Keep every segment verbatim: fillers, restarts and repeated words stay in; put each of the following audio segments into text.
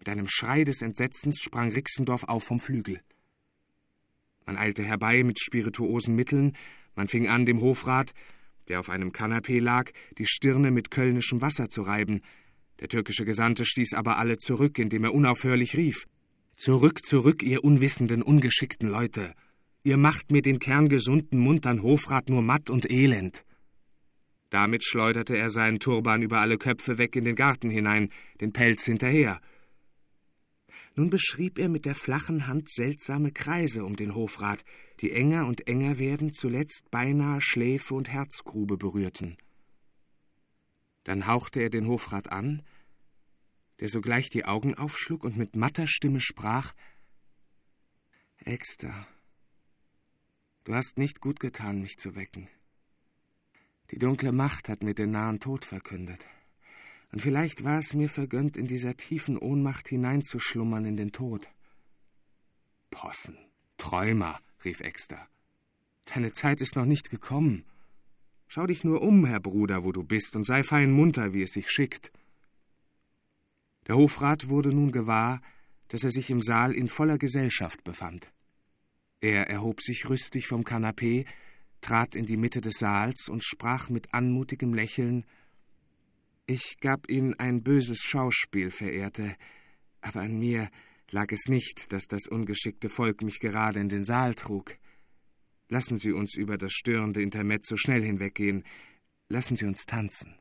Mit einem Schrei des Entsetzens sprang Rixendorf auf vom Flügel. Man eilte herbei mit spirituosen Mitteln, man fing an, dem Hofrat, der auf einem Kanapee lag, die Stirne mit kölnischem Wasser zu reiben. Der türkische Gesandte stieß aber alle zurück, indem er unaufhörlich rief: »Zurück, zurück, ihr unwissenden, ungeschickten Leute! Ihr macht mir den kerngesunden, muntern Hofrat nur matt und elend!« Damit schleuderte er seinen Turban über alle Köpfe weg in den Garten hinein, den Pelz hinterher. Nun beschrieb er mit der flachen Hand seltsame Kreise um den Hofrat, die enger und enger werdend zuletzt beinahe Schläfe und Herzgrube berührten. Dann hauchte er den Hofrat an, der sogleich die Augen aufschlug und mit matter Stimme sprach: »Exter, du hast nicht gut getan, mich zu wecken. Die dunkle Macht hat mir den nahen Tod verkündet. Und vielleicht war es mir vergönnt, in dieser tiefen Ohnmacht hineinzuschlummern in den Tod.« »Possen, Träumer«, rief Exter. »Deine Zeit ist noch nicht gekommen. Schau dich nur um, Herr Bruder, wo du bist, und sei fein munter, wie es sich schickt.« Der Hofrat wurde nun gewahr, dass er sich im Saal in voller Gesellschaft befand. Er erhob sich rüstig vom Kanapee, trat in die Mitte des Saals und sprach mit anmutigem Lächeln: »Ich gab Ihnen ein böses Schauspiel, Verehrte, aber an mir lag es nicht, dass das ungeschickte Volk mich gerade in den Saal trug. Lassen Sie uns über das störende Intermezzo schnell hinweggehen. Lassen Sie uns tanzen.«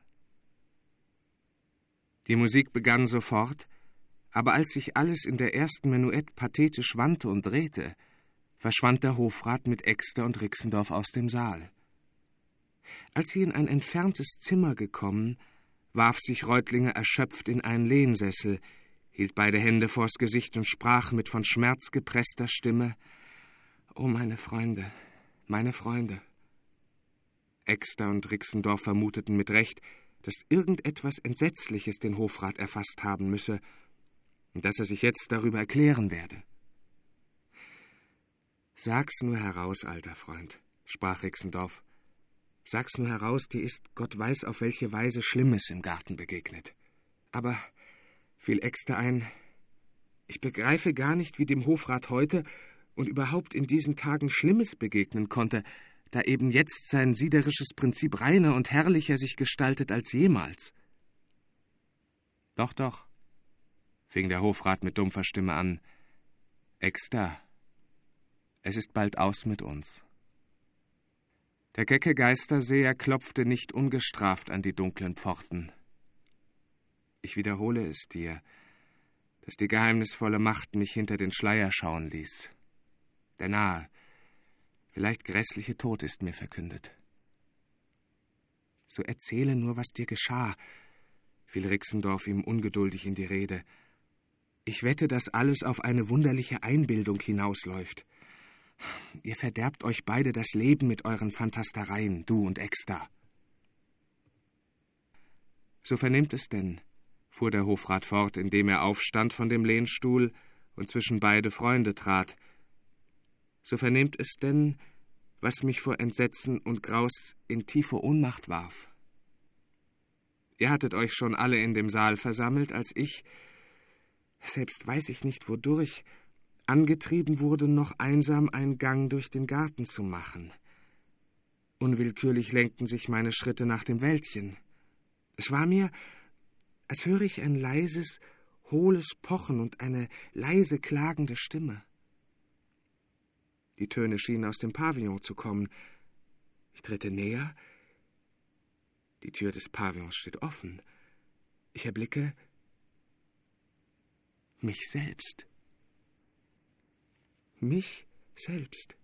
Die Musik begann sofort, aber als sich alles in der ersten Menuett pathetisch wandte und drehte, verschwand der Hofrat mit Exter und Rixendorf aus dem Saal. Als sie in ein entferntes Zimmer gekommen, warf sich Reutlinger erschöpft in einen Lehnsessel, hielt beide Hände vors Gesicht und sprach mit von Schmerz gepresster Stimme: »O meine Freunde, meine Freunde!« Exter und Rixendorf vermuteten mit Recht, dass irgendetwas Entsetzliches den Hofrat erfasst haben müsse und dass er sich jetzt darüber erklären werde. »Sag's nur heraus, alter Freund«, sprach Rixendorf. »Sag's nur heraus, dir ist, Gott weiß auf welche Weise, Schlimmes im Garten begegnet. Aber«, fiel Exter ein, »ich begreife gar nicht, wie dem Hofrat heute und überhaupt in diesen Tagen Schlimmes begegnen konnte, da eben jetzt sein siederisches Prinzip reiner und herrlicher sich gestaltet als jemals.« »Doch, doch«, fing der Hofrat mit dumpfer Stimme an, »Exter, es ist bald aus mit uns.« Der kecke Geisterseher klopfte nicht ungestraft an die dunklen Pforten. »Ich wiederhole es dir, dass die geheimnisvolle Macht mich hinter den Schleier schauen ließ. Der nahe, vielleicht grässliche Tod ist mir verkündet.« »So erzähle nur, was dir geschah«, fiel Rixendorf ihm ungeduldig in die Rede. »Ich wette, dass alles auf eine wunderliche Einbildung hinausläuft. Ihr verderbt euch beide das Leben mit euren Fantastereien, du und Exter.« »So vernehmt es denn«, fuhr der Hofrat fort, indem er aufstand von dem Lehnstuhl und zwischen beide Freunde trat. »So vernehmt es denn, was mich vor Entsetzen und Graus in tiefe Ohnmacht warf. Ihr hattet euch schon alle in dem Saal versammelt, als ich, selbst weiß ich nicht wodurch, angetrieben wurde, noch einsam einen Gang durch den Garten zu machen. Unwillkürlich lenkten sich meine Schritte nach dem Wäldchen. Es war mir, als höre ich ein leises, hohles Pochen und eine leise, klagende Stimme. Die Töne schienen aus dem Pavillon zu kommen. Ich trete näher. Die Tür des Pavillons steht offen. Ich erblicke mich selbst. Mich selbst.